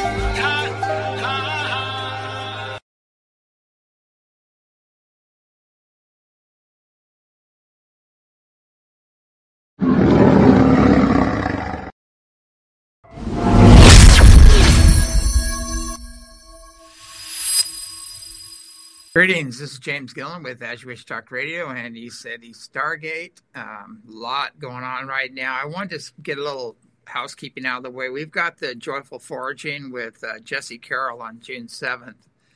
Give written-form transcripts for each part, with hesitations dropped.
Greetings. This is James Gillen with As You Wish Talk Radio, and he said he's Stargate. Lot going on right now. I wanted to get a little housekeeping out of the way. We've got the Joyful Foraging with Jesse Carroll on June 7th,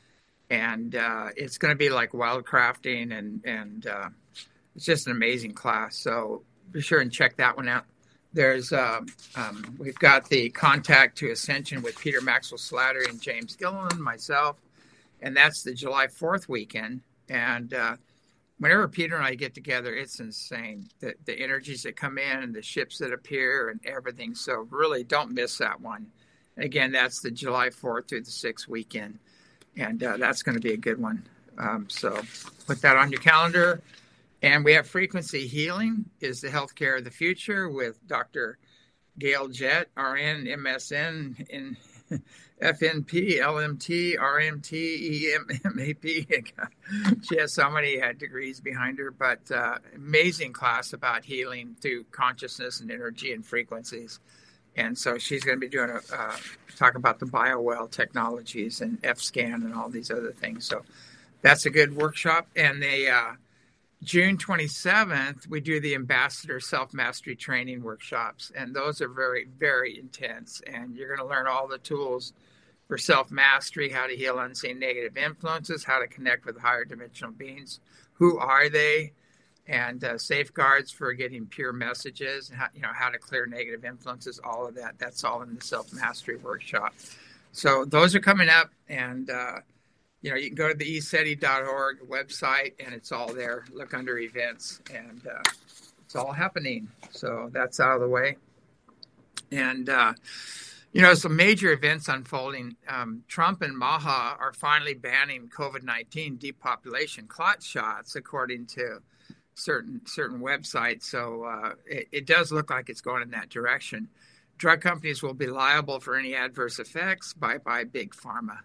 and it's going to be like wildcrafting, and it's just an amazing class. So be sure and check that one out. There's we've got the Contact to Ascension with Peter Maxwell Slattery and James Gillen, myself. And that's the July 4th weekend. And whenever Peter and I get together, it's insane. The energies that come in and the ships that appear and everything. So really don't miss that one. Again, that's the July 4th through the 6th weekend. And that's going to be a good one. So put that on your calendar. And we have Frequency Healing is the Healthcare of the Future with Dr. Gail Jett, RN, MSN, in FNP, LMT, RMT, EMAP. She has so many degrees behind her, but amazing class about healing through consciousness and energy and frequencies. And so she's going to be doing talk about the BioWell technologies and F-scan and all these other things. So that's a good workshop. And they June 27th, we do the Ambassador Self-Mastery Training workshops, and those are very, very intense. And you're going to learn all the tools for self-mastery, how to heal unseen negative influences, how to connect with higher dimensional beings, who are they, and safeguards for getting pure messages, and how to clear negative influences, all of that. That's all in the self-mastery workshop. So those are coming up, and you can go to the eseti.org website, and it's all there. Look under events, and it's all happening. So that's out of the way. And, some major events unfolding. Trump and Maha are finally banning COVID-19 depopulation clot shots, according to certain websites. So it does look like it's going in that direction. Drug companies will be liable for any adverse effects. Bye-bye, Big Pharma.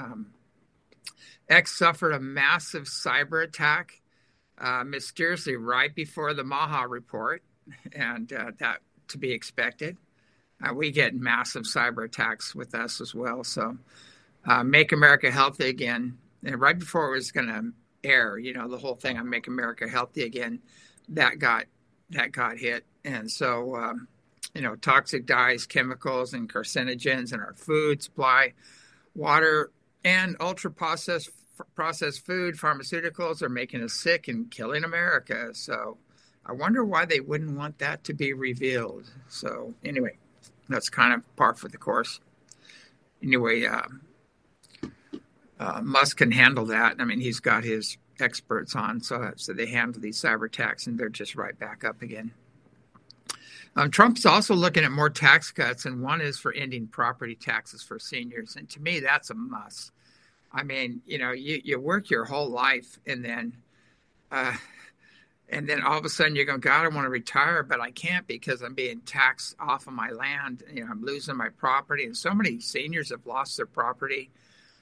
X suffered a massive cyber attack mysteriously right before the Maha report, and that to be expected. We get massive cyber attacks with us as well. So Make America Healthy Again, and right before it was going to air, the whole thing on Make America Healthy Again, that got hit. And so, toxic dyes, chemicals, and carcinogens in our food supply, water, and ultra-processed food, pharmaceuticals are making us sick and killing America. So I wonder why they wouldn't want that to be revealed. So anyway, that's kind of par for the course. Anyway, Musk can handle that. I mean, he's got his experts on, so they handle these cyber attacks, and they're just right back up again. Trump's also looking at more tax cuts, and one is for ending property taxes for seniors. And to me, that's a must. I mean, you work your whole life, and then all of a sudden you're going, God, I want to retire, but I can't because I'm being taxed off of my land. I'm losing my property, and so many seniors have lost their property.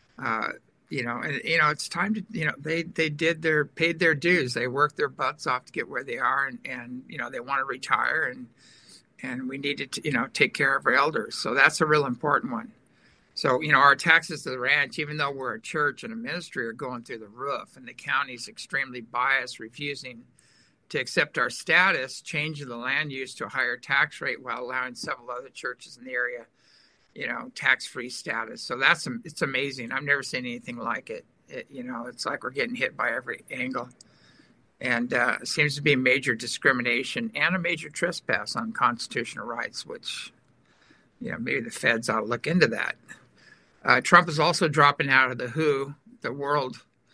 It's time to, they paid their dues. They worked their butts off to get where they are, and they want to retire, and we need to, take care of our elders. So that's a real important one. So, our taxes to the ranch, even though we're a church and a ministry, are going through the roof, and the county's extremely biased, refusing to accept our status, changing the land use to a higher tax rate while allowing several other churches in the area, tax-free status. So it's amazing. I've never seen anything like it. It's like we're getting hit by every angle. And it seems to be a major discrimination and a major trespass on constitutional rights, which, maybe the feds ought to look into that. Trump is also dropping out of the WHO, the World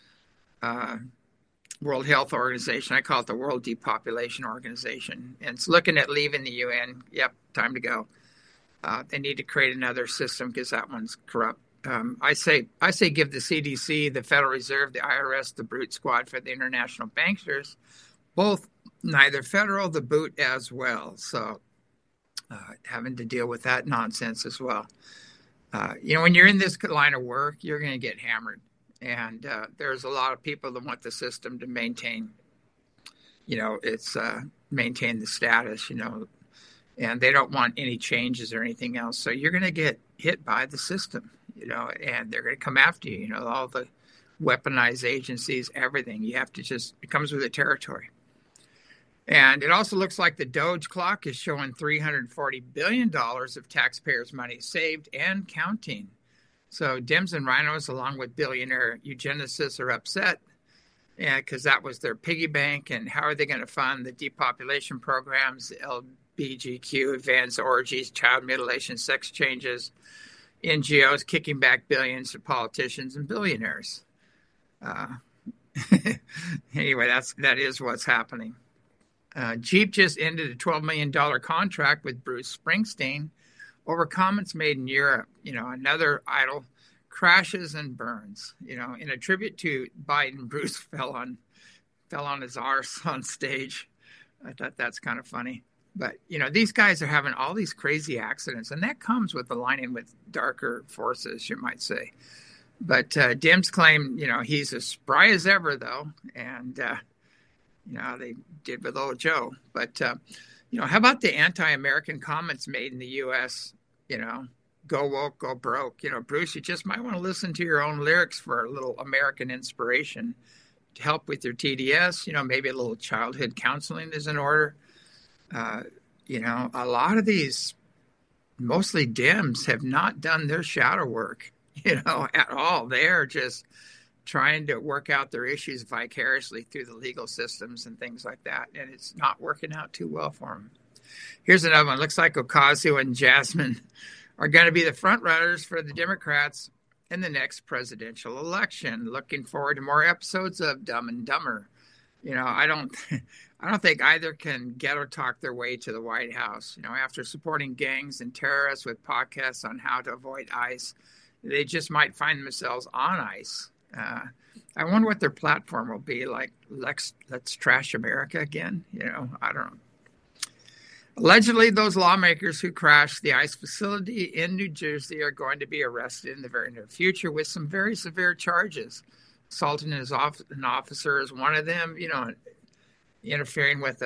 Health Organization. I call it the World Depopulation Organization. And it's looking at leaving the UN. Yep, time to go. They need to create another system because that one's corrupt. I say give the CDC, the Federal Reserve, the IRS, the brute squad for the international banksters, both neither federal, the boot as well. So having to deal with that nonsense as well. When you're in this line of work, you're going to get hammered. And there's a lot of people that want the system to maintain, it's maintain the status, and they don't want any changes or anything else. So you're going to get hit by the system, and they're going to come after you, all the weaponized agencies, everything. You have to it comes with the territory. And it also looks like the Doge clock is showing $340 billion of taxpayers' money saved and counting. So Dems and rhinos, along with billionaire eugenicists, are upset because that was their piggy bank. And how are they going to fund the depopulation programs, LBGQ, advanced orgies, child mutilation, sex changes, NGOs kicking back billions to politicians and billionaires? Anyway, that is what's happening. Jeep just ended a $12 million contract with Bruce Springsteen over comments made in Europe. Another idol crashes and burns. In a tribute to Biden, Bruce fell on his arse on stage. I thought that's kind of funny. But, these guys are having all these crazy accidents, and that comes with aligning with darker forces, you might say. But Dems claim, he's as spry as ever, though, and they did with old Joe. But, how about the anti-American comments made in the U.S., go woke, go broke? Bruce, you just might want to listen to your own lyrics for a little American inspiration to help with your TDS. Maybe a little childhood counseling is in order. A lot of these, mostly Dems, have not done their shadow work, at all. They're just trying to work out their issues vicariously through the legal systems and things like that. And it's not working out too well for them. Here's another one. Looks like Ocasio and Jasmine are going to be the front runners for the Democrats in the next presidential election. Looking forward to more episodes of Dumb and Dumber. I don't think either can ghetto talk their way to the White House. After supporting gangs and terrorists with podcasts on how to avoid ICE, they just might find themselves on ICE. I wonder what their platform will be like. Let's trash America again. I don't know. Allegedly, those lawmakers who crashed the ICE facility in New Jersey are going to be arrested in the very near future with some very severe charges. Assaulting an officer is one of them. Interfering with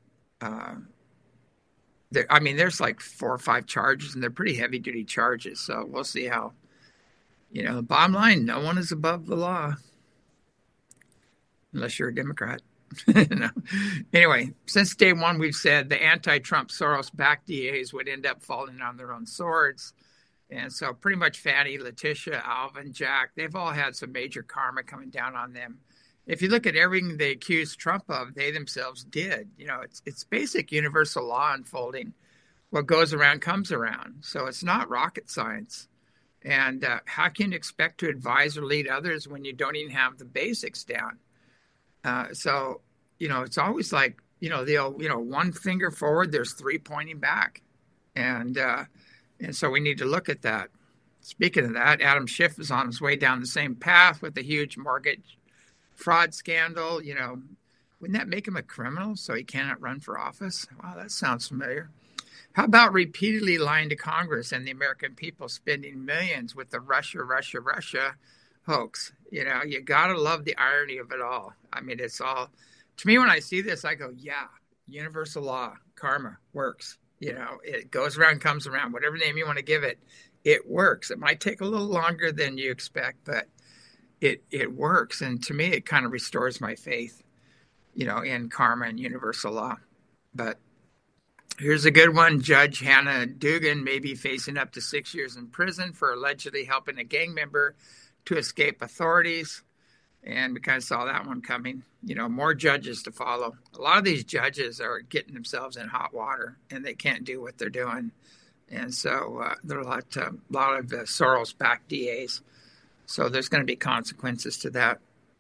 there's like 4 or 5 charges, and they're pretty heavy-duty charges. So we'll see how. The bottom line, no one is above the law. Unless you're a Democrat. No. Anyway, since day one, we've said the anti-Trump Soros-backed DAs would end up falling on their own swords. And so pretty much Fannie, Letitia, Alvin, Jack, they've all had some major karma coming down on them. If you look at everything they accused Trump of, they themselves did. It's basic universal law unfolding. What goes around comes around. So it's not rocket science. And how can you expect to advise or lead others when you don't even have the basics down? So it's always like, one finger forward, there's 3 pointing back. And so we need to look at that. Speaking of that, Adam Schiff is on his way down the same path with a huge mortgage fraud scandal. Wouldn't that make him a criminal so he cannot run for office? Wow, that sounds familiar. How about repeatedly lying to Congress and the American people, spending millions with the Russia hoax? You got to love the irony of it all. It's all, to me, when I see this, I go, yeah, universal law, karma works. It goes around, comes around, whatever name you want to give it, it works. It might take a little longer than you expect, but it works. And to me, it kind of restores my faith, in karma and universal law. But here's a good one. Judge Hannah Dugan may be facing up to 6 years in prison for allegedly helping a gang member to escape authorities. And we kind of saw that one coming. More judges to follow. A lot of these judges are getting themselves in hot water, and they can't do what they're doing. And so there are a lot of Soros-backed DAs. So there's going to be consequences to that.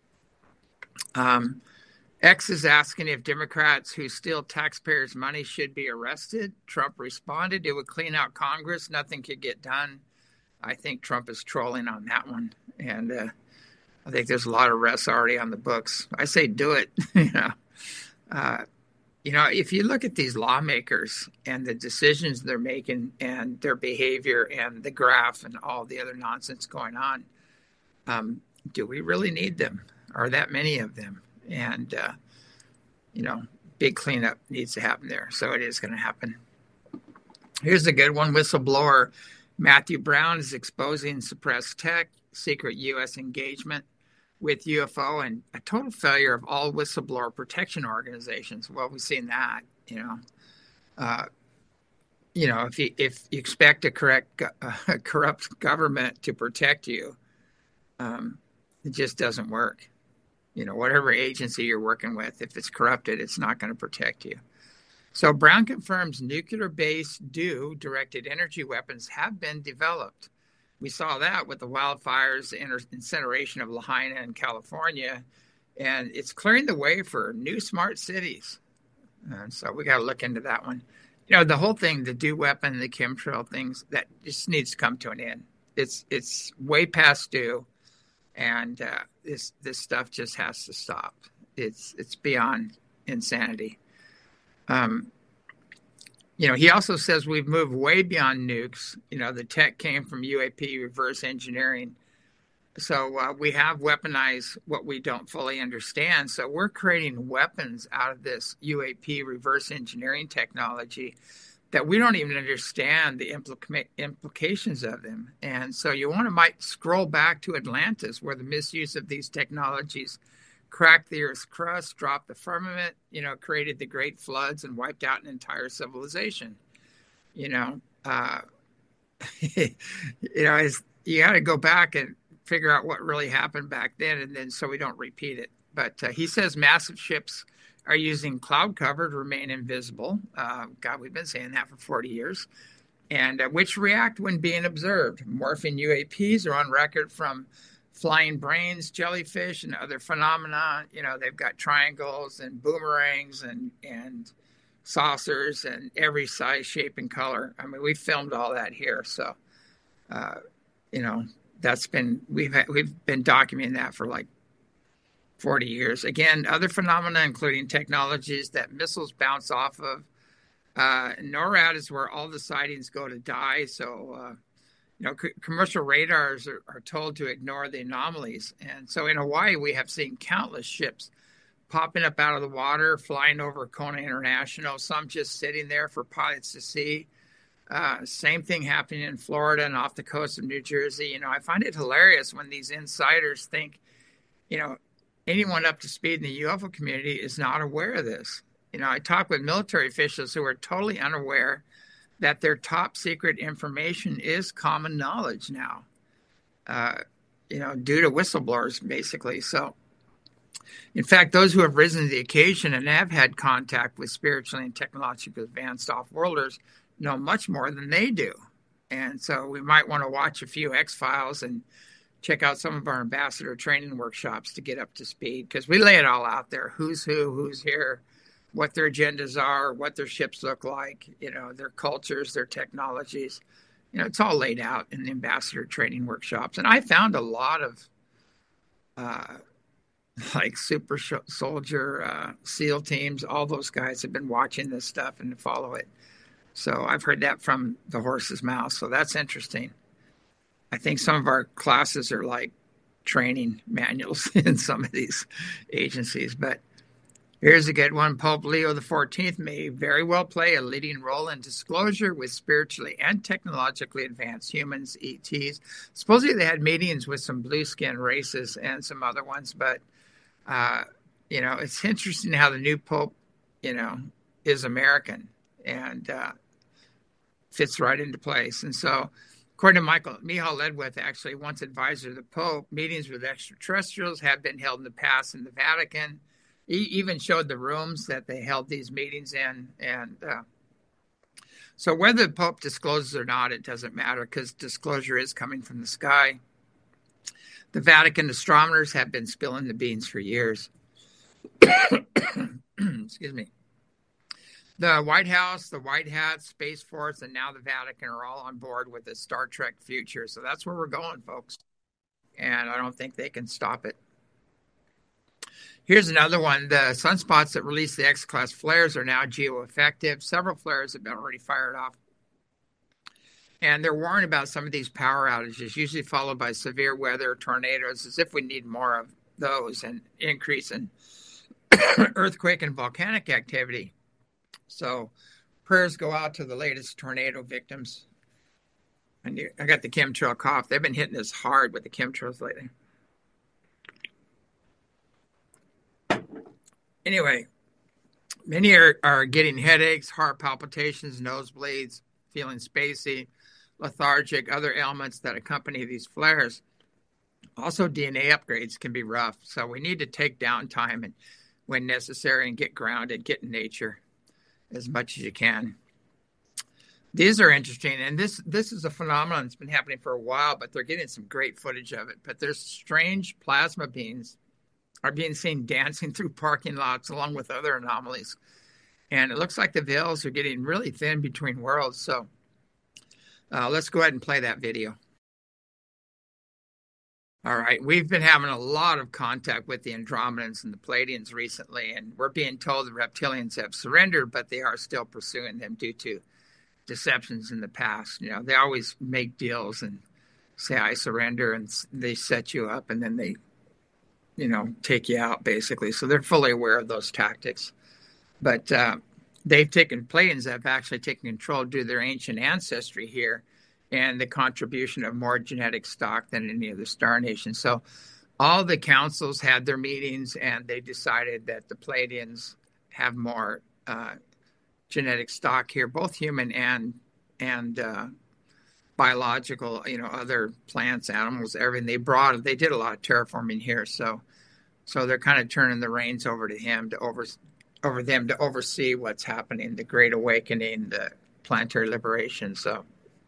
X is asking if Democrats who steal taxpayers' money should be arrested. Trump responded, it would clean out Congress. Nothing could get done. I think Trump is trolling on that one. And I think there's a lot of arrests already on the books. I say do it. if you look at these lawmakers and the decisions they're making and their behavior and the graph and all the other nonsense going on, um, do we really need them? Are that many of them? And, you know, big cleanup needs to happen there. So it is going to happen. Here's a good one. Whistleblower Matthew Brown is exposing suppressed tech, secret U.S. engagement with UFO, and a total failure of all whistleblower protection organizations. Well, we've seen that. Uh, if you expect a corrupt government to protect you, it just doesn't work. Whatever agency you're working with, if it's corrupted, it's not going to protect you. So Brown confirms nuclear-based DEW, directed energy weapons, have been developed. We saw that with the wildfires, incineration of Lahaina in California, and it's clearing the way for new smart cities. And so we got to look into that one. The whole thing, the DEW weapon, the chemtrail things, that just needs to come to an end. It's way past due, and this stuff just has to stop. It's beyond insanity. He also says we've moved way beyond nukes. The tech came from UAP reverse engineering. So we have weaponized what we don't fully understand. So we're creating weapons out of this UAP reverse engineering technology that we don't even understand the implications of them. And so might scroll back to Atlantis, where the misuse of these technologies cracked the Earth's crust, dropped the firmament, created the great floods, and wiped out an entire civilization. You got to go back and figure out what really happened back then, and then so we don't repeat it. But he says massive ships are using cloud cover to remain invisible. God, we've been saying that for 40 years. And which react when being observed. Morphing UAPs are on record from flying brains, jellyfish, and other phenomena. They've got triangles and boomerangs and saucers and every size, shape, and color. I mean, we filmed all that here. So, we've been documenting that for like 40 years. Again, other phenomena, including technologies that missiles bounce off of. NORAD is where all the sightings go to die. So, commercial radars are told to ignore the anomalies. And so in Hawaii, we have seen countless ships popping up out of the water, flying over Kona International, some just sitting there for pilots to see. Same thing happening in Florida and off the coast of New Jersey. I find it hilarious when these insiders think, anyone up to speed in the UFO community is not aware of this. I talk with military officials who are totally unaware that their top secret information is common knowledge now, due to whistleblowers, basically. So, in fact, those who have risen to the occasion and have had contact with spiritually and technologically advanced off-worlders know much more than they do. And so we might want to watch a few X-Files and check out some of our ambassador training workshops to get up to speed, because we lay it all out there. Who's who, who's here, what their agendas are, what their ships look like, their cultures, their technologies. It's all laid out in the ambassador training workshops. And I found a lot of like super soldier, SEAL teams, all those guys have been watching this stuff and follow it. So I've heard that from the horse's mouth. So that's interesting. I think some of our classes are like training manuals in some of these agencies. But here's a good one. Pope Leo XIV may very well play a leading role in disclosure with spiritually and technologically advanced humans, ETs. Supposedly they had meetings with some blue skin races and some other ones. But, it's interesting how the new Pope, is American and fits right into place. And so, according to Michal Ledwith, actually once advisor to the Pope, meetings with extraterrestrials have been held in the past in the Vatican. He even showed the rooms that they held these meetings in. And so whether the Pope discloses or not, it doesn't matter, because disclosure is coming from the sky. The Vatican astronomers have been spilling the beans for years. Excuse me. The White House, the White Hat, Space Force, and now the Vatican are all on board with the Star Trek future. So that's where we're going, folks. And I don't think they can stop it. Here's another one. The sunspots that release the X-class flares are now geoeffective. Several flares have been already fired off. And they're warned about some of these power outages, usually followed by severe weather, tornadoes, as if we need more of those, and increase in earthquake and volcanic activity. So prayers go out to the latest tornado victims. I got the chemtrail cough. They've been hitting us hard with the chemtrails lately. Anyway, many are getting headaches, heart palpitations, nosebleeds, feeling spacey, lethargic, other ailments that accompany these flares. Also, DNA upgrades can be rough, so we need to take downtime and, when necessary, and get grounded, get in nature as much as you can. These are interesting, and this is a phenomenon that's been happening for a while, but they're getting some great footage of it. But there's strange plasma beings are being seen dancing through parking lots along with other anomalies. And it looks like the veils are getting really thin between worlds. So let's go ahead and play that video. All right, we've been having a lot of contact with the Andromedans and the Pleiadians recently, and we're being told the reptilians have surrendered, but they are still pursuing them due to deceptions in the past. You know, they always make deals and say, I surrender, and they set you up, and then they, take you out, basically. So they're fully aware of those tactics. But Pleiadians have actually taken control due to their ancient ancestry here and the contribution of more genetic stock than any other star nation. So all the councils had their meetings, and they decided that the Pleiadians have more genetic stock here, both human and biological, other plants, animals, everything. They did a lot of terraforming here. So they're kind of turning the reins over to him over them to oversee what's happening, the Great Awakening, the planetary liberation. So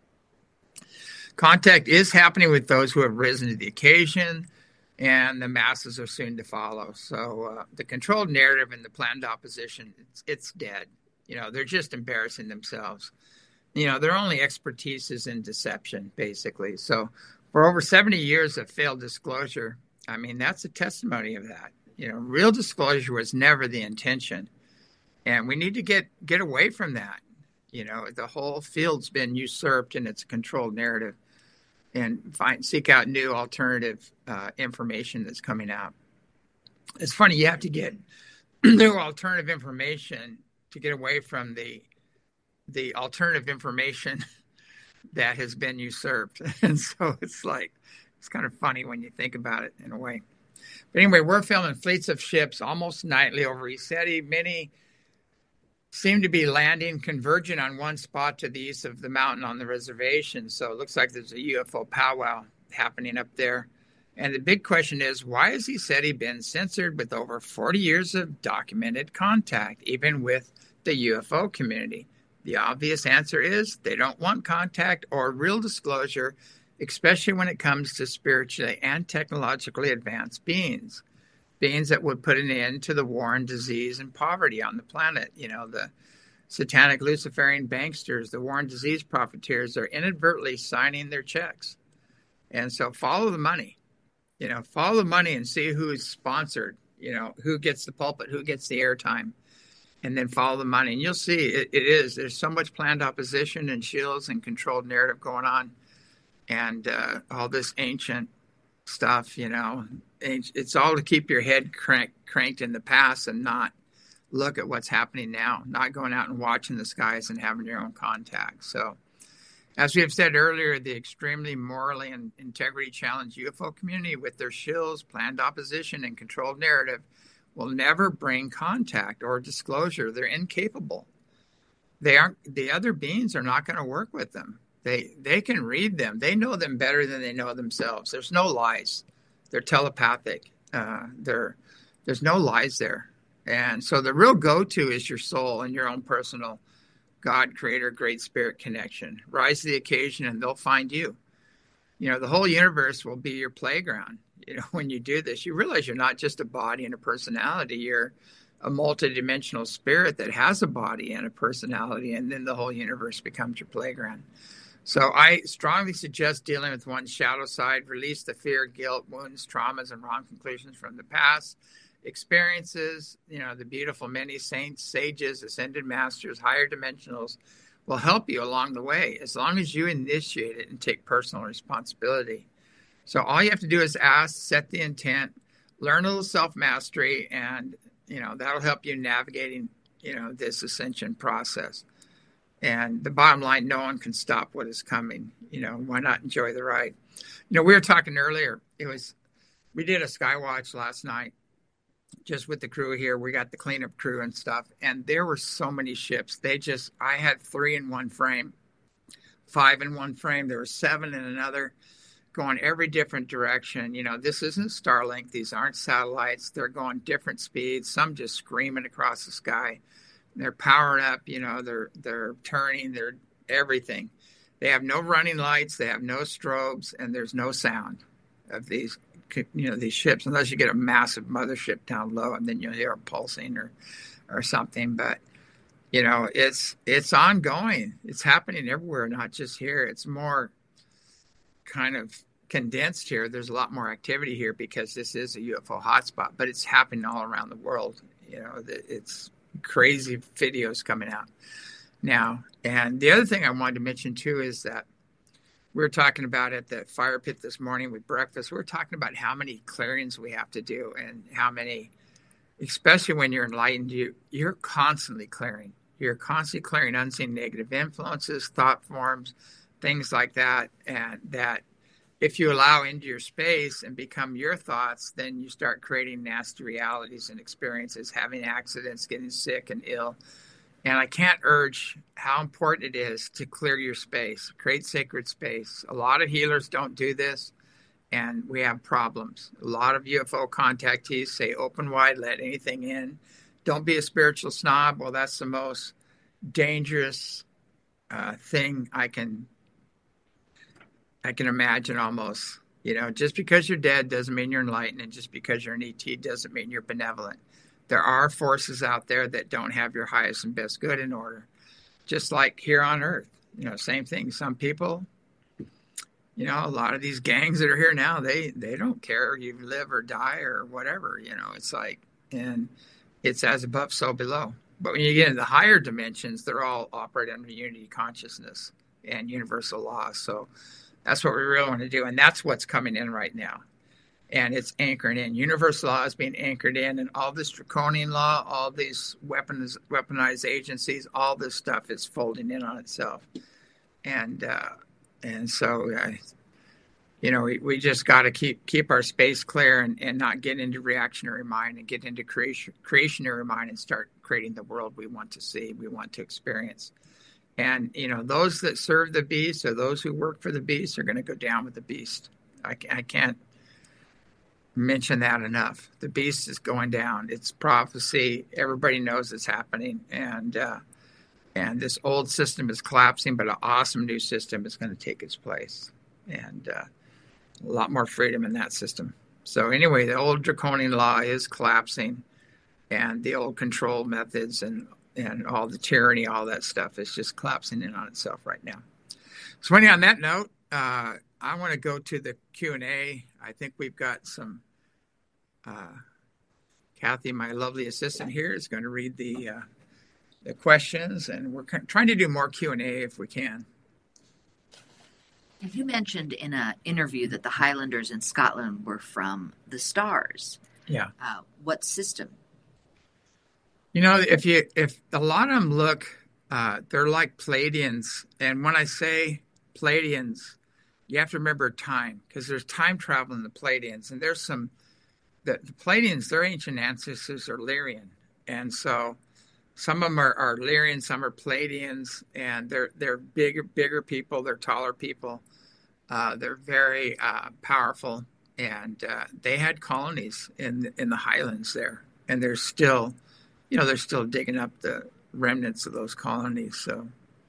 contact is happening with those who have risen to the occasion, and the masses are soon to follow. So the controlled narrative and the planned opposition, it's dead. They're just embarrassing themselves. Their only expertise is in deception, basically. So for over 70 years of failed disclosure, I mean, that's a testimony of that. Real disclosure was never the intention. And we need to get away from that. The whole field's been usurped, and it's a controlled narrative, and seek out new alternative information that's coming out. It's funny, you have to get new alternative information to get away from the alternative information that has been usurped. And so it's kind of funny when you think about it in a way. But anyway, we're filming fleets of ships almost nightly over ECETI. Many seem to be landing, converging on one spot to the east of the mountain on the reservation. So it looks like there's a UFO powwow happening up there. And the big question is, why has ECETI been censored with over 40 years of documented contact, even with the UFO community? The obvious answer is they don't want contact or real disclosure, especially when it comes to spiritually and technologically advanced beings that would put an end to the war and disease and poverty on the planet. The satanic Luciferian banksters, the war and disease profiteers are inadvertently signing their checks. And so follow the money, follow the money and see who's sponsored, who gets the pulpit, who gets the airtime, and then follow the money. And you'll see there's so much planned opposition and shields and controlled narrative going on. And all this ancient stuff, it's all to keep your head cranked in the past and not look at what's happening now, not going out and watching the skies and having your own contact. So as we have said earlier, the extremely morally and integrity challenged UFO community with their shills, planned opposition, and controlled narrative will never bring contact or disclosure. They're incapable. The other beings are not going to work with them. They can read them. They know them better than they know themselves. There's no lies. They're telepathic. There's no lies there. And so the real go-to is your soul and your own personal God, Creator, Great Spirit connection. Rise to the occasion and they'll find you. The whole universe will be your playground. When you do this, you realize you're not just a body and a personality. You're a multidimensional spirit that has a body and a personality, and then the whole universe becomes your playground. So I strongly suggest dealing with one's shadow side, release the fear, guilt, wounds, traumas, and wrong conclusions from the past, experiences, the beautiful many saints, sages, ascended masters, higher dimensionals will help you along the way as long as you initiate it and take personal responsibility. So all you have to do is ask, set the intent, learn a little self-mastery, and that'll help you navigating this ascension process. And the bottom line, no one can stop what is coming. Why not enjoy the ride? We were talking earlier, we did a Skywatch last night just with the crew here. We got the cleanup crew and stuff, and there were so many ships. I had 3 in one frame, 5 in one frame. There were 7 in another, going every different direction. This isn't Starlink. These aren't satellites. They're going different speeds. Some just screaming across the sky. They're powering up. They're turning. They're everything. They have no running lights. They have no strobes, and there's no sound of these ships, unless you get a massive mothership down low, and then you'll hear a pulsing or something. But it's ongoing. It's happening everywhere, not just here. It's more kind of condensed here. There's a lot more activity here because this is a UFO hotspot, but it's happening all around the world. It's crazy videos coming out now. And the other thing I wanted to mention too is that we were talking about at the fire pit this morning with breakfast. We were talking about how many clearings we have to do, and how many, especially when you're enlightened, you're constantly clearing. You're constantly clearing unseen negative influences, thought forms, things like that. And that if you allow into your space and become your thoughts, then you start creating nasty realities and experiences, having accidents, getting sick and ill. And I can't urge how important it is to clear your space, create sacred space. A lot of healers don't do this, and we have problems. A lot of UFO contactees say open wide, let anything in. Don't be a spiritual snob. Well, that's the most dangerous thing I can imagine almost. Just because you're dead doesn't mean you're enlightened, and just because you're an ET doesn't mean you're benevolent. There are forces out there that don't have your highest and best good in order. Just like here on Earth, same thing. Some people, a lot of these gangs that are here now, they don't care if you live or die or whatever. It's like, and it's as above, so below. But when you get into the higher dimensions, they're all operate under unity consciousness and universal laws. So that's what we really want to do. And that's what's coming in right now. And it's anchoring in. Universal law is being anchored in, and all this draconian law, all these weaponized agencies, all this stuff is folding in on itself. And so, we just got to keep our space clear and not get into reactionary mind, and get into creationary mind, and start creating the world we want to see, we want to experience. And, those that serve the beast, or those who work for the beast, are going to go down with the beast. I can't mention that enough. The beast is going down. It's prophecy. Everybody knows it's happening. And this old system is collapsing, but an awesome new system is going to take its place. And a lot more freedom in that system. So anyway, the old draconian law is collapsing, and the old control methods and all the tyranny, all that stuff is just collapsing in on itself right now. So anyway, on that note, I want to go to the Q&A. I think we've got some, Kathy, my lovely assistant here, is going to read the questions, and we're trying to do more Q&A if we can. You mentioned in an interview that the Highlanders in Scotland were from the stars. Yeah. What system? If a lot of them look, they're like Pleiadians. And when I say Pleiadians, you have to remember time, because there's time travel in the Pleiadians. And there's the Pleiadians, their ancient ancestors are Lyrian. And so some of them are Lyrian, some are Pleiadians, and they're bigger people, they're taller people. They're very powerful, and they had colonies in the highlands there. And they're still digging up the remnants of those colonies. So,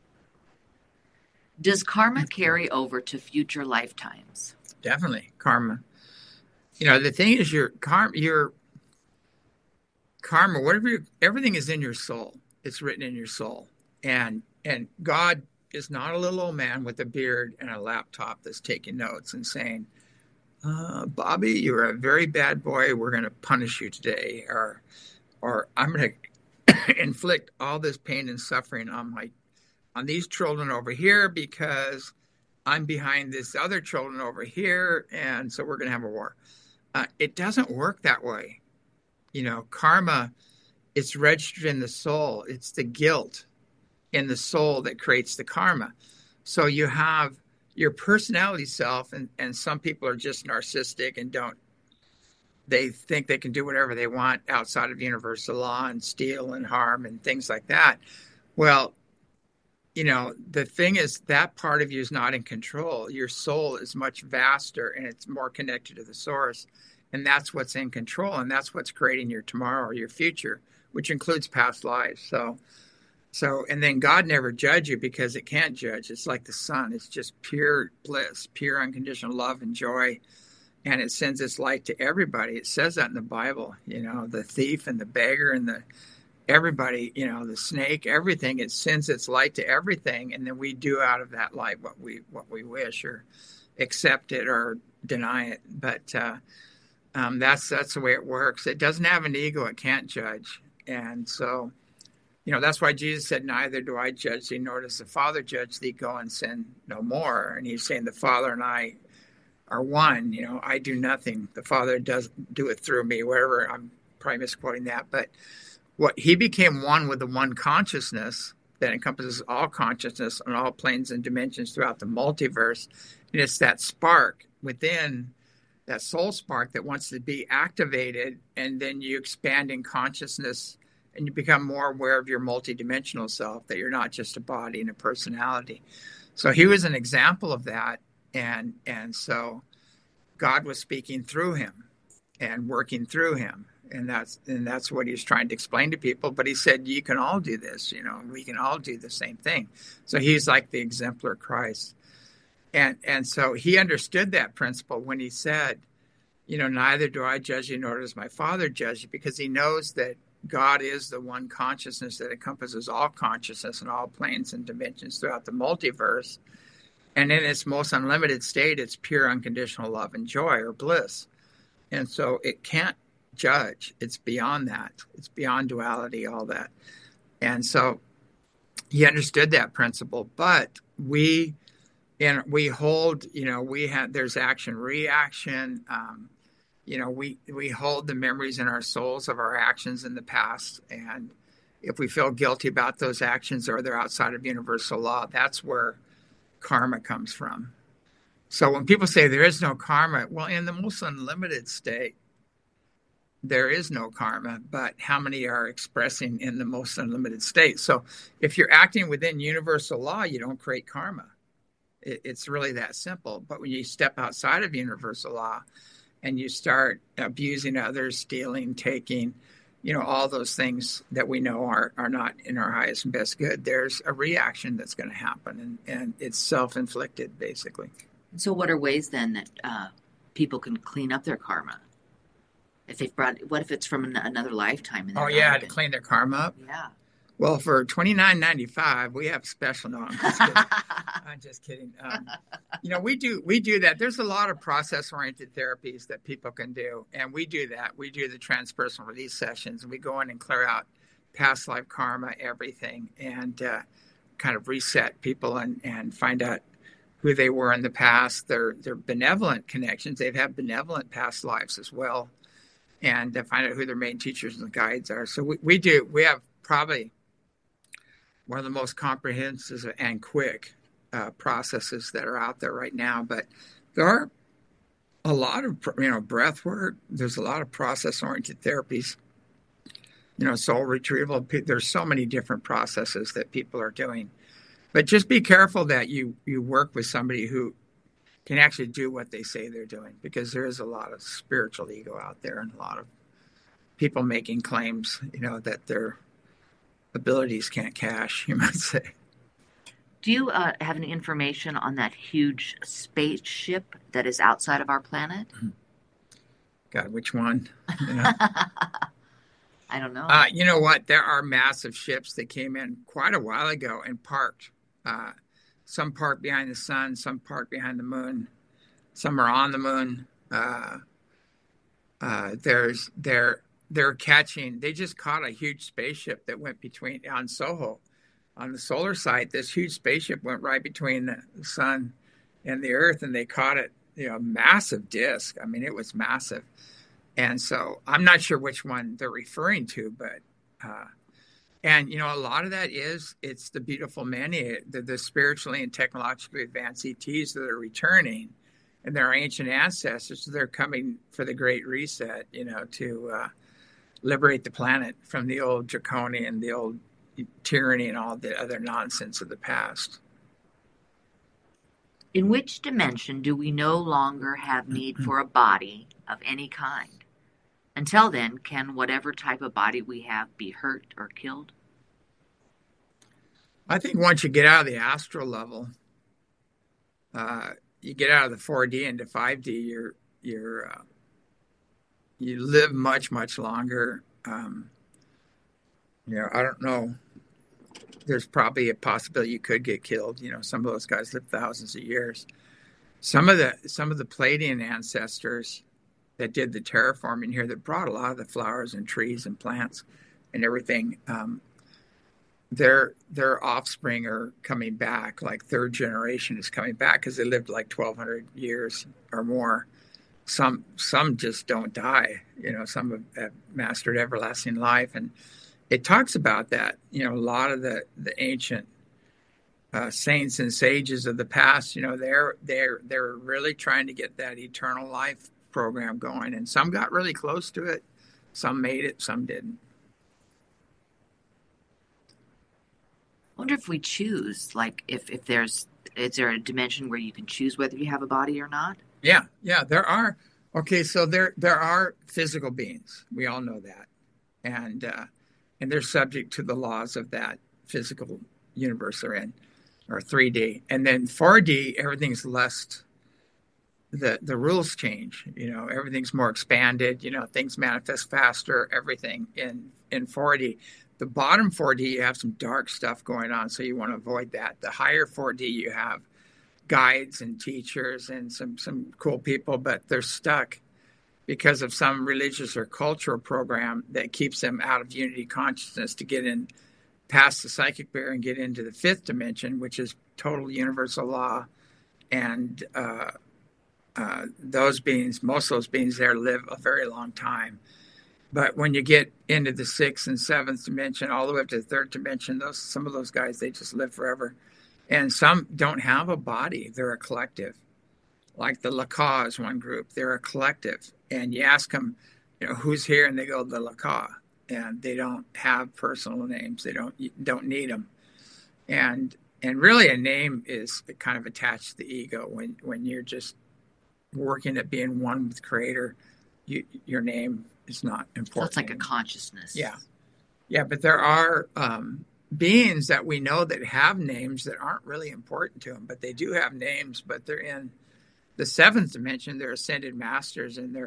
does karma carry over to future lifetimes? Definitely, karma. The thing is, your karma, everything is in your soul. It's written in your soul, and God is not a little old man with a beard and a laptop that's taking notes and saying, Bobby, you're a very bad boy. We're going to punish you today, or I'm going to inflict all this pain and suffering on these children over here because I'm behind this other children over here, and so we're going to have a war. It doesn't work that way. Karma, it's registered in the soul. It's the guilt in the soul that creates the karma. So you have your personality self, and some people are just narcissistic and they think they can do whatever they want outside of universal law and steal and harm and things like that. Well, the thing is that part of you is not in control. Your soul is much vaster and it's more connected to the source. And that's what's in control. And that's what's creating your tomorrow or your future, which includes past lives. And then God never judge you because it can't judge. It's like the sun. It's just pure bliss, pure unconditional love and joy. And it sends its light to everybody. It says that in the Bible, the thief and the beggar and everybody, the snake, everything. It sends its light to everything. And then we do out of that light what we wish, or accept it or deny it. But that's the way it works. It doesn't have an ego. It can't judge. And so, that's why Jesus said, neither do I judge thee, nor does the Father judge thee. Go and sin no more. And he's saying the Father and I are one. I do nothing. The Father does do it through me, whatever. I'm probably misquoting that. But he became one with the one consciousness that encompasses all consciousness on all planes and dimensions throughout the multiverse. And it's that spark within, that soul spark that wants to be activated. And then you expand in consciousness and you become more aware of your multidimensional self, that you're not just a body and a personality. So he was an example of that. And so God was speaking through him and working through him. And that's what he's trying to explain to people. But he said, you can all do this, we can all do the same thing. So he's like the exemplar Christ. And so he understood that principle when he said, neither do I judge you, nor does my Father judge you, because he knows that God is the one consciousness that encompasses all consciousness and all planes and dimensions throughout the multiverse. And in its most unlimited state, it's pure unconditional love and joy, or bliss. And so it can't judge. It's beyond that. It's beyond duality, all that. And so he understood that principle. But we hold, there's action, reaction. We hold the memories in our souls of our actions in the past. And if we feel guilty about those actions or they're outside of universal law, that's where karma comes from. So when people say there is no karma, well, in the most unlimited state, there is no karma, but how many are expressing in the most unlimited state? So if you're acting within universal law, you don't create karma. It's really that simple. But when you step outside of universal law and you start abusing others, stealing, taking, all those things that we know are not in our highest and best good, there's a reaction that's going to happen. And it's self-inflicted, basically. So what are ways then that people can clean up their karma? What if it's from another lifetime? To clean their karma up? Yeah. Well, for $29.95, we have special. No, I'm just kidding. We do that. There's a lot of process-oriented therapies that people can do, and we do that. We do the transpersonal release sessions, and we go in and clear out past life karma, everything, and kind of reset people and find out who they were in the past. They're benevolent connections. They've had benevolent past lives as well, and find out who their main teachers and guides are. So we have probably one of the most comprehensive and quick processes that are out there right now. But there are a lot of, breath work. There's a lot of process-oriented therapies, soul retrieval. There's so many different processes that people are doing. But just be careful that you work with somebody who can actually do what they say they're doing, because there is a lot of spiritual ego out there and a lot of people making claims, that their abilities can't cash, you might say. Do you have any information on that huge spaceship that is outside of our planet? God, which one? I don't know. You know what? There are massive ships that came in quite a while ago and parked. Some parked behind the sun, some parked behind the moon, some are on the moon. Uh, there's they're catching. They just caught a huge spaceship that went between on Soho, on the solar site. This huge spaceship went right between the sun and the Earth, and they caught it. You know, massive disk. I mean, it was massive. And so I'm not sure which one they're referring to, but and you know, a lot of that is it's the beautiful many, the spiritually and technologically advanced ETs that are returning, and their ancient ancestors. They're coming for the Great Reset, you know, to liberate the planet from the old draconian, the old tyranny, and all the other nonsense of the past. In which dimension do we no longer have need for a body of any kind? Until then, can whatever type of body we have be hurt or killed? I think once you get out of the astral level, you get out of the 4D into 5D, you live much longer. You know, I don't know. There's probably a possibility you could get killed. You know, some of those guys live thousands of years. Some of the Pleiadian ancestors that did the terraforming here, that brought a lot of the flowers and trees and plants and everything, their offspring are coming back. Like third generation is coming back because they lived like 1,200 years or more. Some just don't die. You know, some have mastered everlasting life, and it talks about that. You know, a lot of the ancient saints and sages of the past, you know, they're really trying to get that eternal life program going, and some got really close to it. Some made it, some didn't. I wonder if we choose, like, if is there a dimension where you can choose whether you have a body or not? Yeah, there are. Okay, so there are physical beings. We all know that, and they're subject to the laws of that physical universe they're in, or 3D. And then 4D, everything's less. The rules change. You know, everything's more expanded. You know, things manifest faster. Everything in 4D. The bottom 4D, you have some dark stuff going on, so you want to avoid that. The higher 4D, you have guides and teachers and some cool people, but they're stuck because of some religious or cultural program that keeps them out of unity consciousness to get in past the psychic barrier and get into the fifth dimension, which is total universal law. And those beings, most of those beings there live a very long time. But when you get into the sixth and seventh dimension, all the way up to the third dimension, some of those guys, they just live forever. And some don't have a body. They're a collective. Like the Laka is one group. They're a collective. And you ask them, you know, who's here? And they go, the Laka. And they don't have personal names. They don't need them. And really a name is kind of attached to the ego. When you're just working at being one with Creator, your name is not important. So it's like a consciousness. Yeah, but there are beings that we know that have names that aren't really important to them, but they do have names. But they're in the seventh dimension. They're ascended masters, and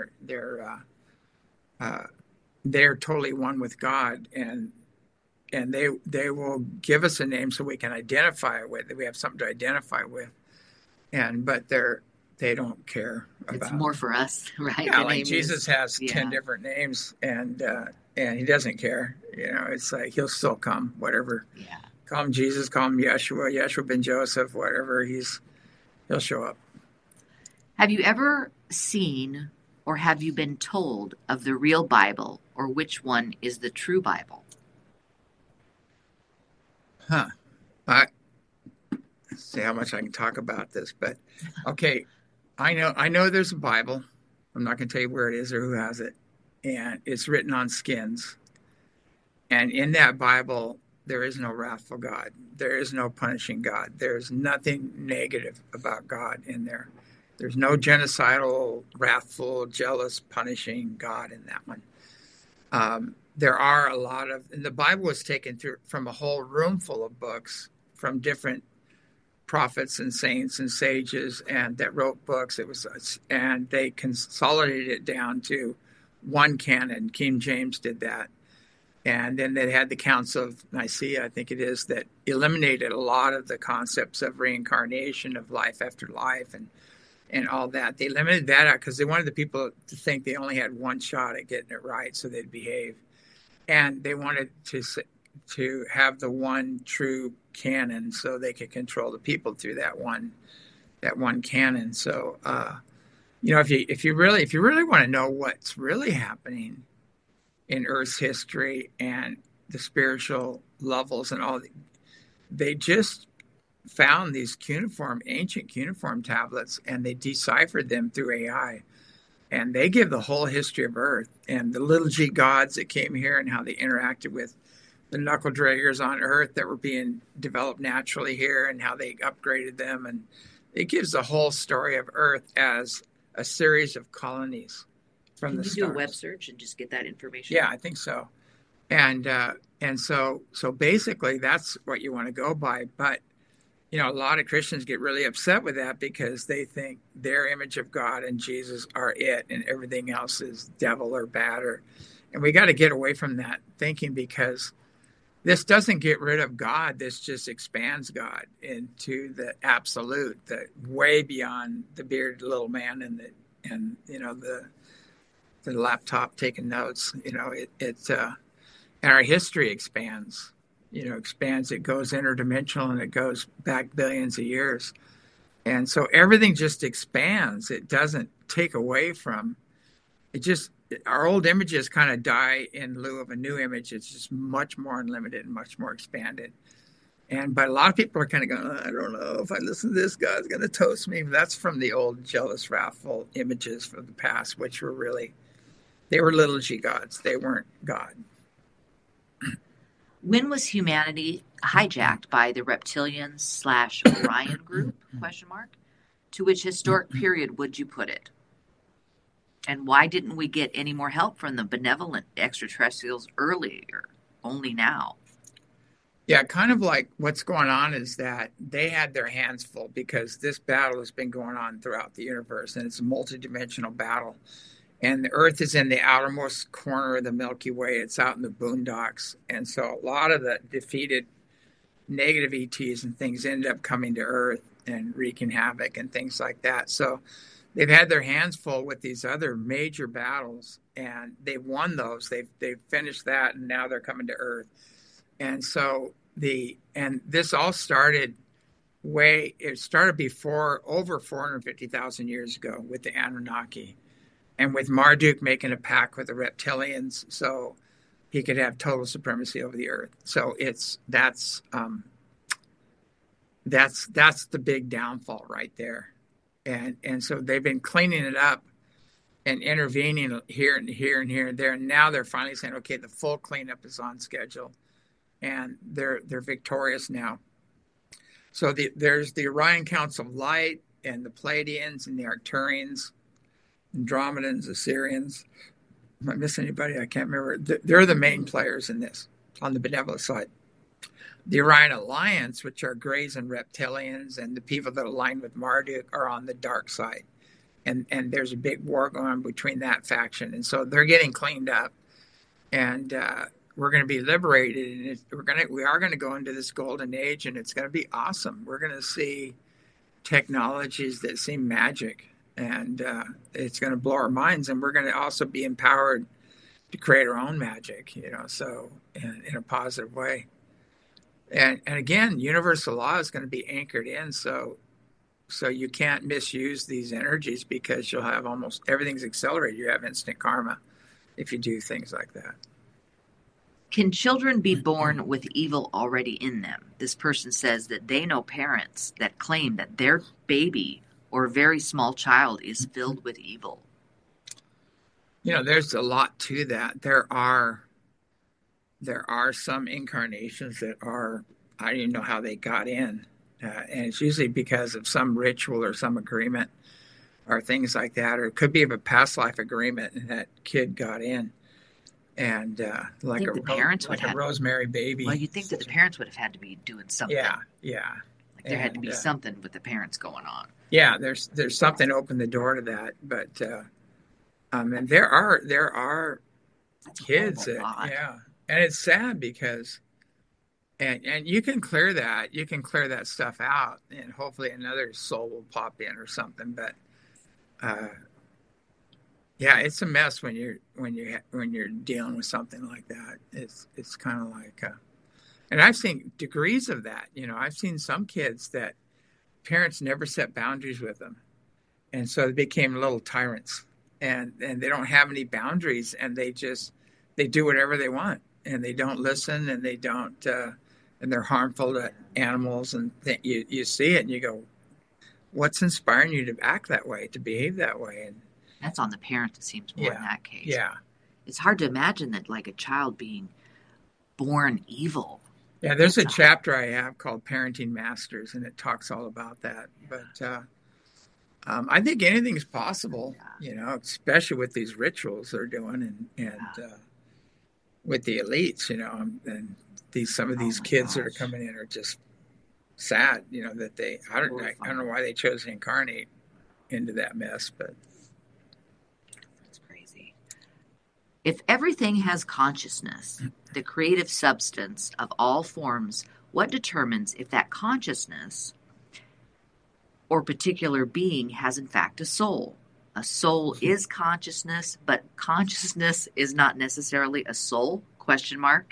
they're totally one with God, and they will give us a name so we can identify with it. We have something to identify with, but they don't care about. It's more for us, right? Yeah, like Jesus has 10 different names, and he doesn't care. You know, it's like he'll still come, whatever. Yeah. Call him Jesus, call him Yeshua ben Joseph, whatever. He'll show up. Have you ever seen or have you been told of the real Bible, or which one is the true Bible? Let's see how much I can talk about this, but okay. I know there's a Bible. I'm not going to tell you where it is or who has it. And it's written on skins. And in that Bible, there is no wrathful God. There is no punishing God. There's nothing negative about God in there. There's no genocidal, wrathful, jealous, punishing God in that one. There are a lot of, and the Bible was taken through from a whole room full of books from different prophets and saints and sages, and that wrote books. And they consolidated it down to one canon. King James did that. And then they had the Council of Nicaea, I think it is, that eliminated a lot of the concepts of reincarnation, of life after life, and and all that. They limited that out because they wanted the people to think they only had one shot at getting it right, so they'd behave, and they wanted to have the one true canon, so they could control the people through that one canon. So, if you really want to know what's really happening in Earth's history and the spiritual levels and all, they just found these ancient cuneiform tablets, and they deciphered them through AI. And they give the whole history of Earth and the little g gods that came here and how they interacted with the knuckle draggers on Earth that were being developed naturally here and how they upgraded them. And it gives the whole story of Earth as a series of colonies from the Can you stars. do a web search and just get that information? Yeah, I think so. And so basically that's what you want to go by. But a lot of Christians get really upset with that because they think their image of God and Jesus are it, and everything else is devil or bad. And we got to get away from that thinking, because this doesn't get rid of God. This just expands God into the absolute, the way beyond the bearded little man and the laptop taking notes. And our history expands. It goes interdimensional, and it goes back billions of years. And so everything just expands. It doesn't take away from it. Our old images kind of die in lieu of a new image. It's just much more unlimited and much more expanded. But a lot of people are kind of going, I don't know if I listen to this, God's going to toast me. That's from the old jealous, wrathful images from the past, which they were little g gods. They weren't God. When was humanity hijacked by the reptilians/Orion group? ? To which historic period would you put it? And why didn't we get any more help from the benevolent extraterrestrials earlier, only now? Yeah, kind of like what's going on is that they had their hands full, because this battle has been going on throughout the universe, and it's a multidimensional battle. And the Earth is in the outermost corner of the Milky Way. It's out in the boondocks. And so a lot of the defeated negative ETs and things ended up coming to Earth and wreaking havoc and things like that. So they've had their hands full with these other major battles, and they've won those. They've finished that, and now they're coming to Earth. And so this all started before, over 450,000 years ago, with the Anunnaki. And with Marduk making a pact with the reptilians, so he could have total supremacy over the Earth. So that's the big downfall right there. And so they've been cleaning it up and intervening here and here and here and there. And now they're finally saying, okay, the full cleanup is on schedule, and they're victorious now. So there's the Orion Council of Light, and the Pleiadians, and the Arcturians, Andromedans, Assyrians. Am I missing anybody? I can't remember. They're the main players in this on the benevolent side. The Orion Alliance, which are Greys and Reptilians, and the people that align with Marduk, are on the dark side. And there's a big war going on between that faction. And so they're getting cleaned up. And we're going to be liberated. And we are going to go into this golden age, and it's going to be awesome. We're going to see technologies that seem magic. And it's going to blow our minds, and we're going to also be empowered to create our own magic, so in a positive way. And again, universal law is going to be anchored in, so you can't misuse these energies, because you'll have almost everything's accelerated. You have instant karma if you do things like that. Can children be born with evil already in them? This person says that they know parents that claim that their baby or very small child is filled with evil. There's a lot to that. There are some incarnations that are, I don't even know how they got in. And it's usually because of some ritual or some agreement or things like that. Or it could be of a past life agreement, and that kid got in. And like a Rosemary baby. Well, you'd think that the parents would have had to be doing something. Yeah. Like there had to be something with the parents going on. Yeah, there's something opened the door to that, but and there are kids that, and it's sad because and you can clear that stuff out, and hopefully another soul will pop in or something. But uh, yeah, it's a mess when you're dealing with something like that. It's kind of like, and I've seen degrees of that. I've seen some kids that parents never set boundaries with them, and so they became little tyrants, and they don't have any boundaries, and they do whatever they want, and they don't listen, and they don't, and they're harmful to animals, and you see it, and you go, what's inspiring you to act that way, to behave that way? And That's on the parent, it seems more in yeah, that case. yeah, It's hard to imagine that, like a child being born evil. yeah. There's a That's chapter I have called Parenting Masters, and it talks all about that. But I think anything's possible, especially with these rituals they're doing, and with the elites, and some of Oh these my kids that are gosh. coming in are just sad, that I don't know why they chose to incarnate into that mess, but That's crazy. If everything has consciousness, the creative substance of all forms, what determines if that consciousness or particular being has in fact a soul? A soul is consciousness, but consciousness is not necessarily a soul? Question mark.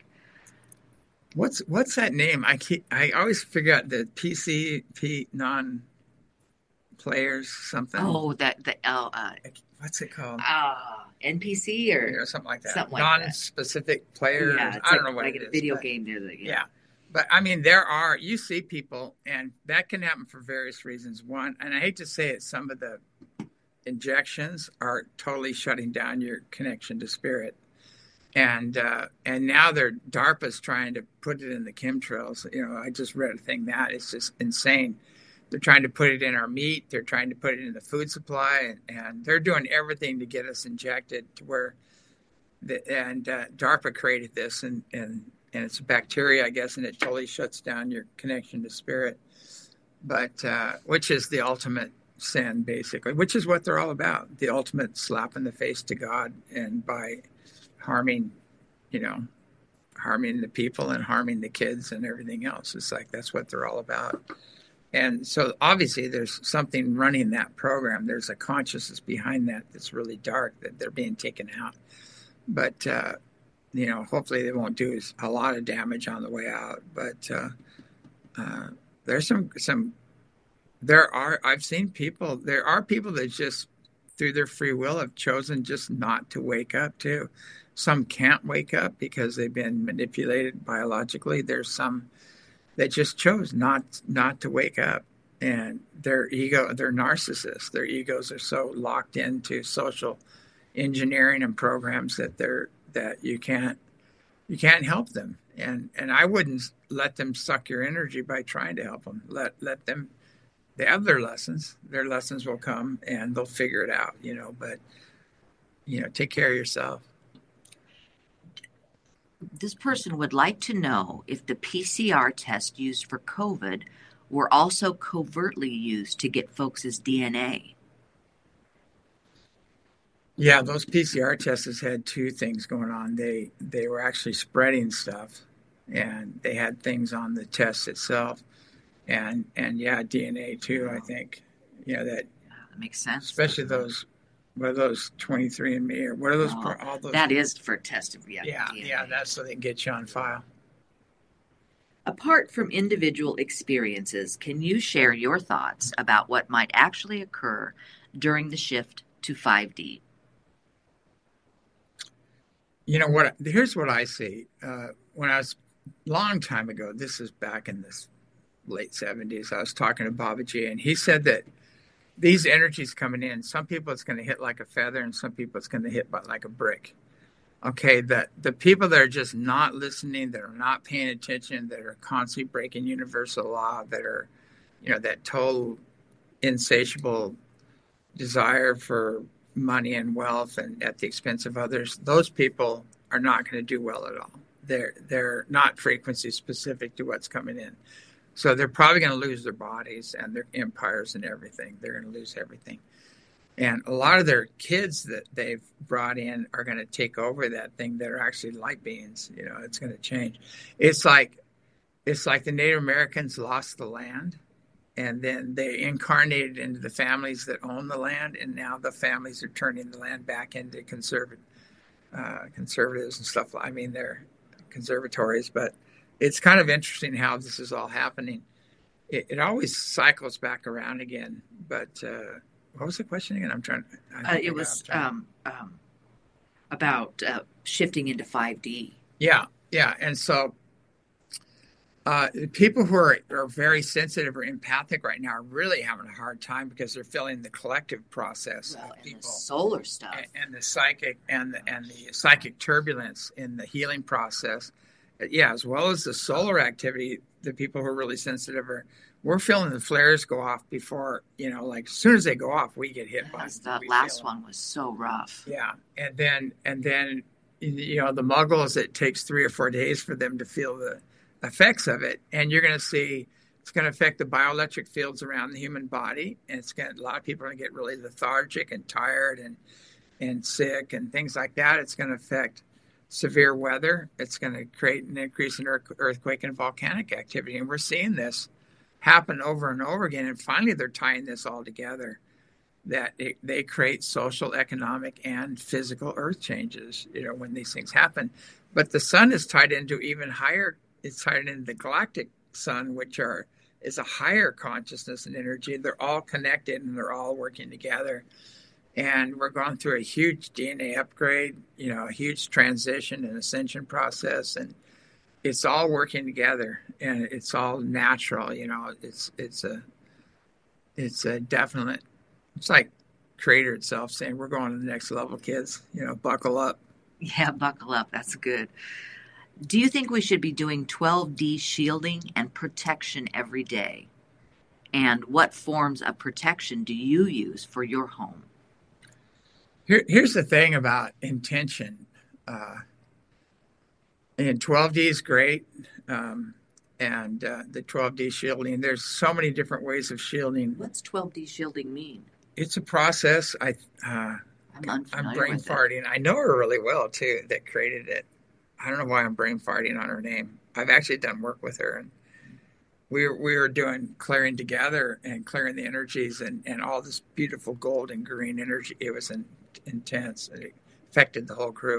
what's that name? I always figure out the PCP non players something. Oh, What's it called? NPC or Something like that. something like that. Non-specific players. Yeah, it's I don't know what like it in a is, video but game. There's yeah. yeah. But you see people, and that can happen for various reasons. One, and I hate to say it, some of the injections are totally shutting down your connection to spirit. And now DARPA's trying to put it in the chemtrails. I just read a thing that it's just insane. They're trying to put it in our meat. They're trying to put it in the food supply, and they're doing everything to get us injected to where. DARPA created this, and it's a bacteria, I guess, and it totally shuts down your connection to spirit. But which is the ultimate sin, basically, which is what they're all about. The ultimate slap in the face to God, and by harming, harming the people and harming the kids and everything else. It's like that's what they're all about. And so obviously there's something running that program. There's a consciousness behind that that's really dark, that they're being taken out. But hopefully they won't do a lot of damage on the way out. But there's some. I've seen people. There are people that just through their free will have chosen just not to wake up too. Some can't wake up because they've been manipulated biologically. There's some that just chose not to wake up, and they're narcissists. Their egos are so locked into social engineering and programs that you can't help them, and I wouldn't let them suck your energy by trying to help them. Let them. They have their lessons will come, and they'll figure it out, but take care of yourself. This person would like to know if the PCR test used for COVID were also covertly used to get folks' DNA. Yeah, those PCR tests had two things going on. They were actually spreading stuff, and they had things on the test itself, and yeah, DNA too. I think, that makes sense. Especially those. What are those 23andMe or what are those? All those. That is for testing. Yeah. That's so they can get you on file. Apart from individual experiences, can you share your thoughts about what might actually occur during the shift to 5D? Here's what I see. When I was long time ago, this is back in the late 70s, I was talking to Babaji, and he said that these energies coming in, some people it's going to hit like a feather, and some people it's going to hit like a brick. Okay, the people that are just not listening, that are not paying attention, that are constantly breaking universal law, that are, that total insatiable desire for money and wealth and at the expense of others, those people are not going to do well at all. They're not frequency specific to what's coming in. So they're probably going to lose their bodies and their empires and everything. They're going to lose everything. And a lot of their kids that they've brought in are going to take over that thing that are actually light beings. It's going to change. It's like the Native Americans lost the land, and then they incarnated into the families that own the land, and now the families are turning the land back into conservatives and stuff. I mean, they're conservatories, but it's kind of interesting how this is all happening. It always cycles back around again. But what was the question again? It was about shifting into 5D. Yeah, and so people who are very sensitive or empathic right now are really having a hard time because they're feeling the collective process of people, and the solar stuff, and the psychic and the psychic turbulence in the healing process. Yeah, as well as the solar activity. The people who are really sensitive we're feeling the flares go off before, like as soon as they go off, we get hit by. The last one was so rough. Yeah, and then the muggles, it takes 3 or 4 days for them to feel the effects of it, and you're going to see it's going to affect the bioelectric fields around the human body, and a lot of people are going to get really lethargic and tired and sick and things like that. It's going to affect severe weather. It's going to create an increase in earthquake and volcanic activity, and we're seeing this happen over and over again. And finally, they're tying this all together, that they create social, economic, and physical earth changes, when these things happen. But the sun is tied into even higher. It's tied into the galactic sun, which is a higher consciousness and energy. They're all connected and they're all working together. And we're going through a huge DNA upgrade, a huge transition and ascension process, and it's all working together, and it's all natural. It's a definite. It's like Creator itself saying, "We're going to the next level, kids. Buckle up." Yeah, buckle up. That's good. Do you think we should be doing 12D shielding and protection every day? And what forms of protection do you use for your home? Here's the thing about intention. And 12D is great. And the 12D shielding, there's so many different ways of shielding. What's 12D shielding mean? It's a process. I'm brain farting. I know her really well, too, that created it. I don't know why I'm brain farting on her name. I've actually done work with her, and we were doing clearing together and clearing the energies and all this beautiful gold and green energy. It was intense. It affected the whole group.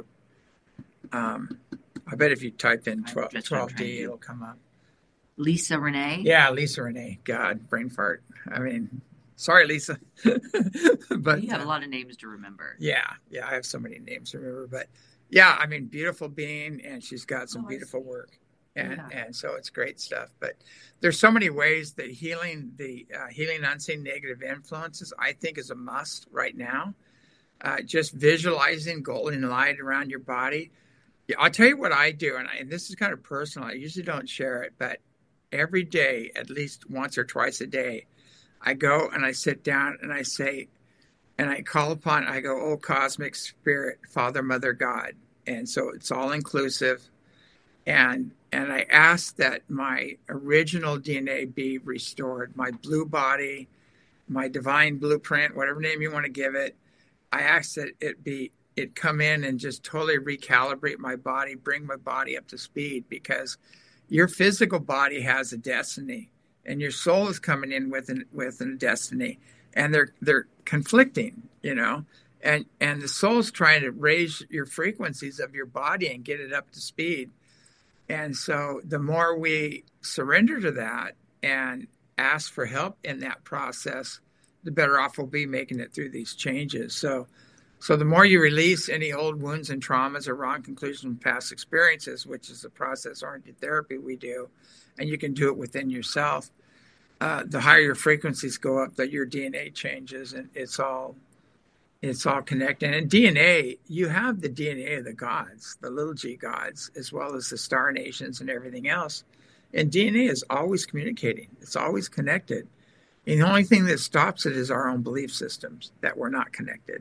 I bet if you type in 12D, it'll come up. Lisa Renee? Yeah, Lisa Renee. God, brain fart. I mean, sorry, Lisa. But you have a lot of names to remember. Yeah, I have so many names to remember. But yeah, I mean, beautiful being, and she's got some beautiful work. And so it's great stuff. But there's so many ways that healing unseen negative influences, I think, is a must right now. Just visualizing golden light around your body. Yeah, I'll tell you what I do, and this is kind of personal. I usually don't share it, but every day, at least once or twice a day, I go and I sit down and I say, and I call upon, I go, "Oh, cosmic spirit, Father, Mother, God." And so it's all inclusive. And I ask that my original DNA be restored, my blue body, my divine blueprint, whatever name you want to give it. I ask that it come in and just totally recalibrate my body, bring my body up to speed, because your physical body has a destiny and your soul is coming in with a destiny, and they're conflicting, and the soul's trying to raise your frequencies of your body and get it up to speed. And so the more we surrender to that and ask for help in that process, the better off we'll be making it through these changes. So the more you release any old wounds and traumas or wrong conclusions from past experiences, which is the process-oriented therapy we do, and you can do it within yourself, the higher your frequencies go up, that your DNA changes, and it's all connected. And DNA, you have the DNA of the gods, the little g gods, as well as the star nations and everything else. And DNA is always communicating. It's always connected. And the only thing that stops it is our own belief systems that we're not connected.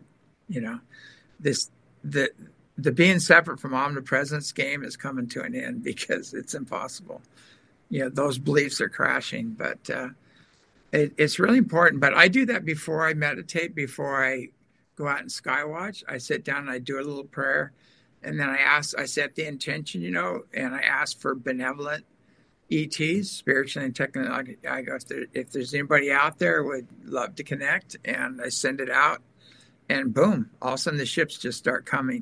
The being separate from omnipresence game is coming to an end because it's impossible. Those beliefs are crashing, but it's really important. But I do that before I meditate, before I go out and skywatch. I sit down and I do a little prayer, and then I set the intention, and I ask for benevolent ETs, spiritually and technologically. I go, if there's anybody out there, would love to connect, and I send it out, and boom, all of a sudden the ships just start coming,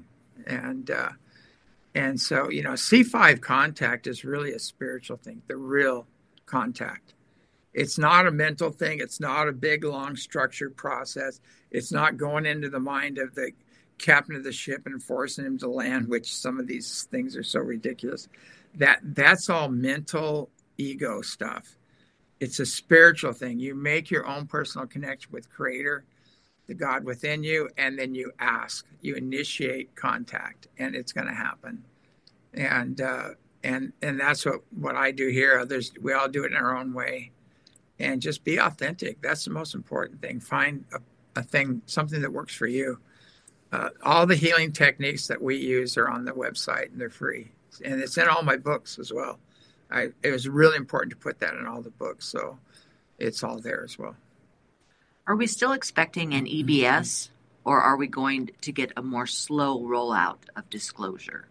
and so C5 contact is really a spiritual thing, the real contact. It's not a mental thing. It's not a big, long, structured process. It's not going into the mind of the captain of the ship and forcing him to land, which some of these things are so ridiculous. That's all mental ego stuff. It's a spiritual thing. You make your own personal connection with Creator, the God within you, and then you ask. You initiate contact, and it's going to happen. And that's what I do here. Others, we all do it in our own way. And just be authentic. That's the most important thing. Find a thing, something that works for you. All the healing techniques that we use are on the website, and they're free. And it's in all my books as well. It was really important to put that in all the books, so it's all there as well. Are we still expecting an EBS, or are we going to get a more slow rollout of disclosure?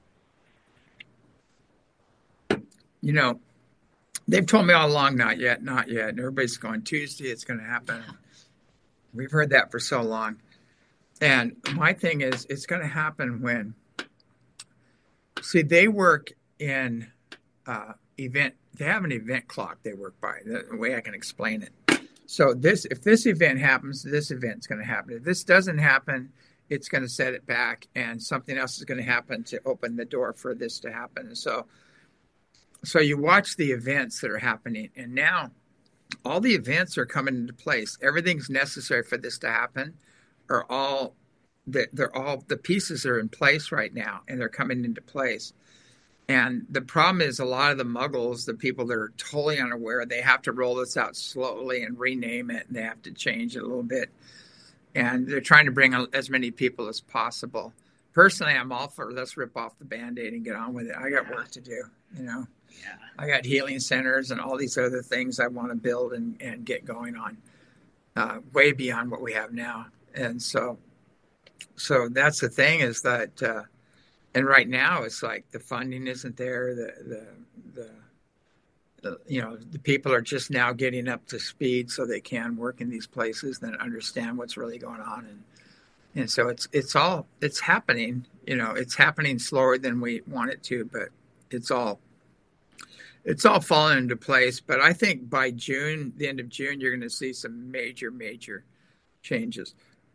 They've told me all along, not yet, not yet. And everybody's going, Tuesday, it's going to happen. We've heard that for so long. And my thing is, it's going to happen when, see, they work in event, they have an event clock they work by, the way I can explain it. So if this event happens, this event's going to happen. If this doesn't happen, it's going to set it back, and something else is going to happen to open the door for this to happen. So you watch the events that are happening, and now all the events are coming into place. Everything's necessary for this to happen, the pieces are in place right now, and they're coming into place. And the problem is, a lot of the muggles, the people that are totally unaware, they have to roll this out slowly and rename it, and they have to change it a little bit. And they're trying to bring as many people as possible. Personally, I'm all for let's rip off the Band-Aid and get on with it. I got work to do, Yeah. I got healing centers and all these other things I want to build and get going on, way beyond what we have now. And so that's the thing, is that, and right now it's like the funding isn't there. The people are just now getting up to speed so they can work in these places and understand what's really going on. And so it's happening. It's happening slower than we want it to, but it's all fallen into place. But I think by June, the end of June, you're going to see some major, major changes.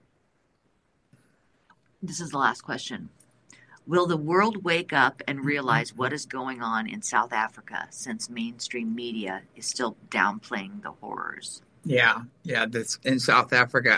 This is the last question. Will the world wake up and realize what is going on in South Africa, since mainstream media is still downplaying the horrors? Yeah, that's in South Africa.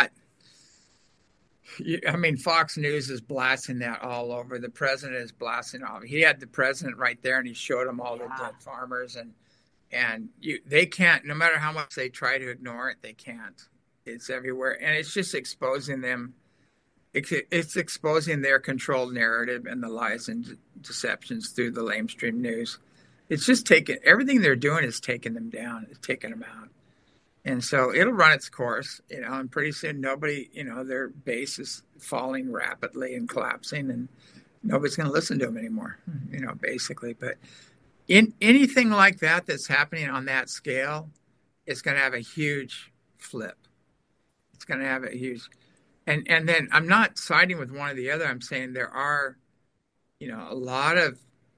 Fox News is blasting that all over. The president is blasting all. He had the president right there, and he showed them all the dead farmers, and they can't. No matter how much they try to ignore it, they can't. It's everywhere, and it's just exposing them. It's exposing their controlled narrative and the lies and deceptions through the lamestream news. It's just everything they're doing is taking them down. It's taking them out. And so it'll run its course, and pretty soon nobody, their base is falling rapidly and collapsing, and nobody's going to listen to them anymore, basically. But in anything like that that's happening on that scale, it's going to have a huge flip. It's going to have a huge, and then I'm not siding with one or the other. I'm saying there are, a lot of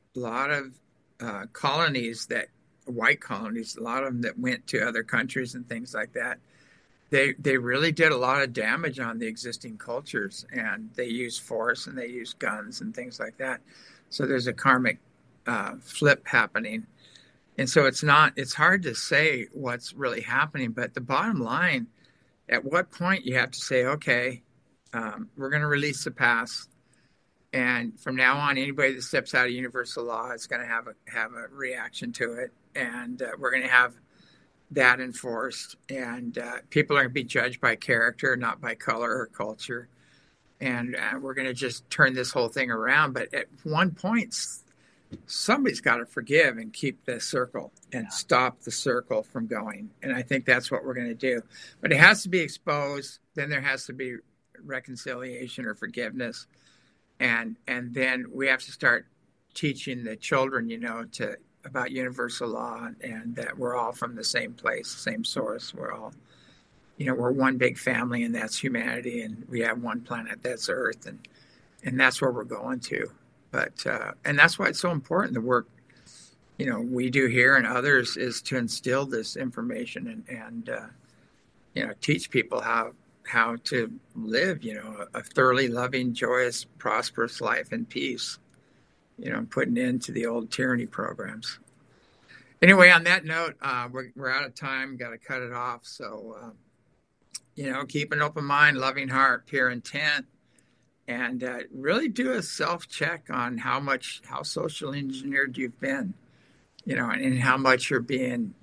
colonies white colonies, a lot of them that went to other countries and things like that. They really did a lot of damage on the existing cultures, and they used force and they used guns and things like that. So there's a karmic flip happening. And so it's hard to say what's really happening, but the bottom line, at what point you have to say, okay, we're going to release the past. And from now on, anybody that steps out of universal law is going to have a reaction to it. And we're going to have that enforced. And people are going to be judged by character, not by color or culture. And we're going to just turn this whole thing around. But at one point, somebody's got to forgive and keep the circle and stop the circle from going. And I think that's what we're going to do. But it has to be exposed. Then there has to be reconciliation or forgiveness. And then we have to start teaching the children, to about universal law and that we're all from the same place, same source. We're all, we're one big family, and that's humanity, and we have one planet, that's Earth, and that's where we're going to. But and that's why it's so important, the work we do here and others, is to instill this information and teach people how to live a thoroughly loving, joyous, prosperous life in peace, putting into the old tyranny programs. Anyway, on that note, we're out of time, got to cut it off. So keep an open mind, loving heart, pure intent, and really do a self-check on how socially engineered you've been, and how much you're being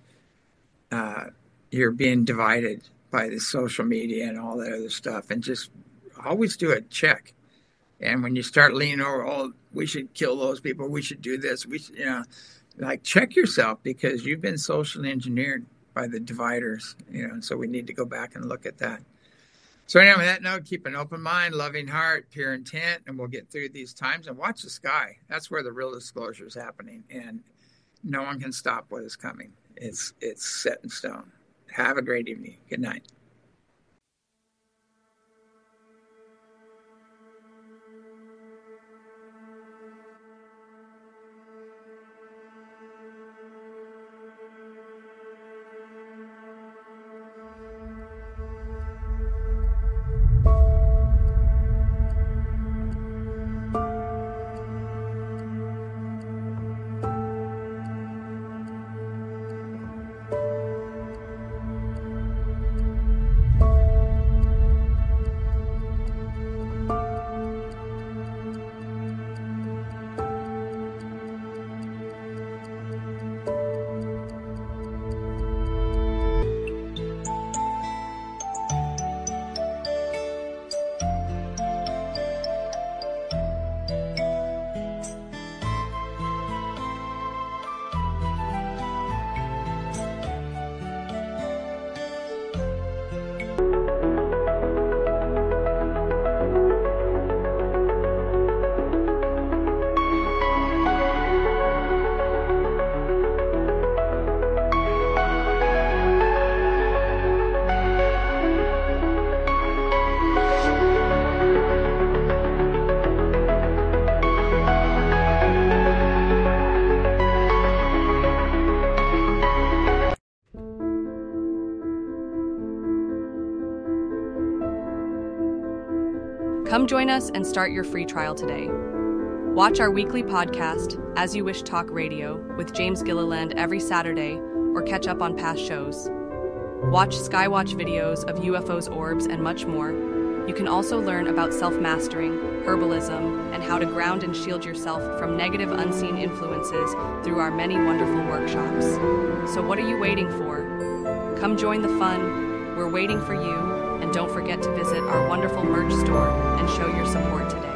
divided by the social media and all that other stuff, and just always do a check. And when you start leaning over, we should kill those people, we should do this, we should, check yourself, because you've been socially engineered by the dividers, and so we need to go back and look at that. So anyway, on that note, keep an open mind, loving heart, pure intent, and we'll get through these times. And watch the sky. That's where the real disclosure is happening, and no one can stop what is coming. It's set in stone. Have a great evening. Good night. Come join us and start your free trial today. Watch our weekly podcast, As You Wish Talk Radio, with James Gilliland every Saturday, or catch up on past shows. Watch Skywatch videos of UFOs, orbs, and much more. You can also learn about self-mastering, herbalism, and how to ground and shield yourself from negative unseen influences through our many wonderful workshops. So what are you waiting for? Come join the fun. We're waiting for you. And don't forget to visit our wonderful merch store and show your support today.